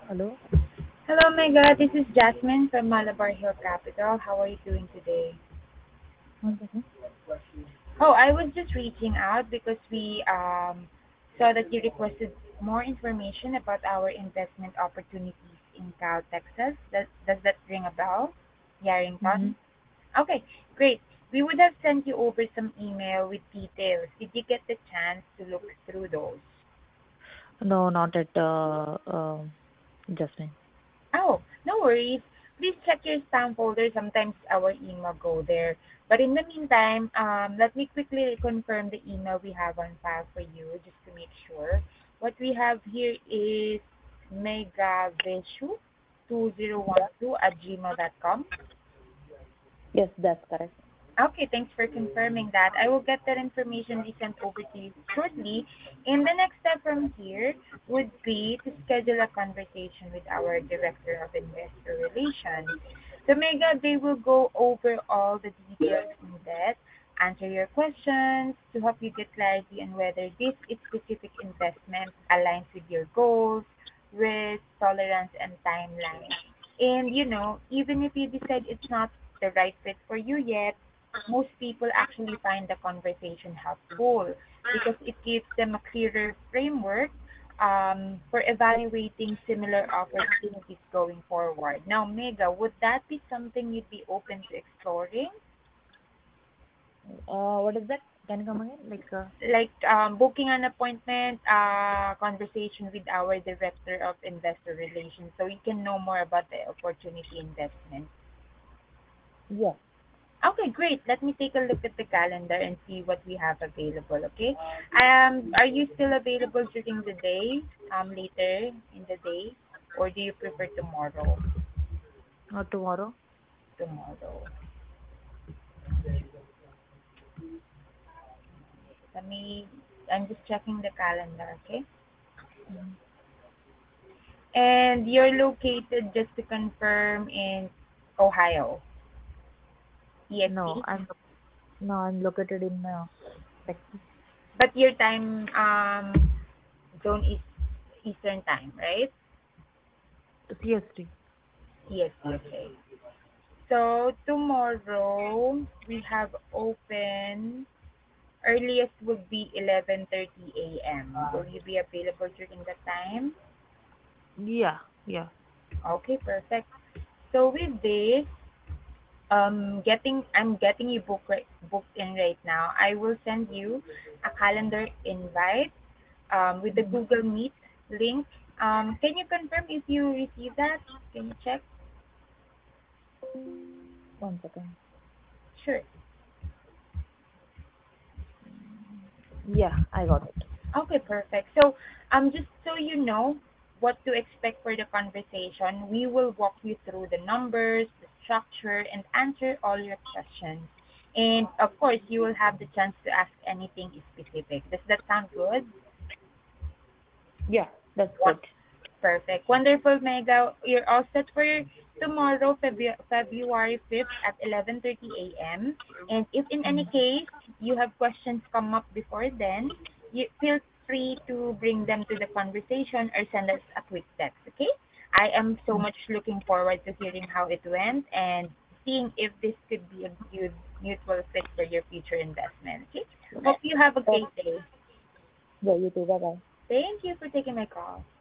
Hello. Hello, Mega. This is Jasmine from Malabar Hill Capital. How are you doing today? One second. Oh, I was just reaching out because we saw that you requested more information about our investment opportunities in Cal, Texas. Does that ring a bell? Mm-hmm. Yarrington? Okay, great. We would have sent you over some email with details. Did you get the chance to look through those? No, not at Jasmine. Oh, no worries. Please check your spam folder. Sometimes our email go there. But in the meantime, let me quickly confirm the email we have on file for you just to make sure. What we have here is megavishu2012 at gmail.com. Yes, that's correct. Okay, thanks for confirming that. I will get that information be sent over to you shortly. And the next step from here would be to schedule a conversation with our Director of Investor Relations. So, Mega, they will go over all the details in depth, answer your questions to help you get clarity on whether this specific investment aligns with your goals, risk, tolerance, and timeline. And, even if you decide it's not the right fit for you yet, most people actually find the conversation helpful because it gives them a clearer framework for evaluating similar opportunities going forward. Now, Mega, would that be something you'd be open to exploring? What is that? Can you come again? Like booking an appointment, conversation with our Director of Investor Relations so you can know more about the opportunity investment. Yeah. Okay, great. Let me take a look at the calendar and see what we have available, okay? Are you still available during the day, later in the day, or do you prefer tomorrow? Tomorrow. Tomorrow. Let me, I'm just checking the calendar, okay? Mhm. And you're located, just to confirm, in Ohio, No, EST, I'm located in Texas. but your time zone is Eastern time, right? CST. EST, okay. So tomorrow we have open, earliest would be 11:30 a.m. Will you be available during that time? Yeah. Yeah. Okay, perfect. So with this, I'm getting you booked in right now. I will send you a calendar invite with the Mhm. Google Meet link. Can you confirm if you received that? Can you check? One second. Sure. Yeah, I got it. Okay, perfect. So, just so you know what to expect for the conversation, we will walk you through the numbers, the structure, and answer all your questions. And of course, you will have the chance to ask anything specific. Does that sound good? Yeah, that's What? good. Perfect. Wonderful, Mega. You're all set for tomorrow, February 5th at 11:30 a.m. And if in any Mhm. case you have questions come up before then, you feel free to bring them to the conversation or send us a quick text, okay? I am so Mhm. much looking forward to hearing how it went and seeing if this could be a good mutual fit for your future investment, okay? Hope you have a Oh, great day. yeah, you too. Bye bye. Thank you for taking my call.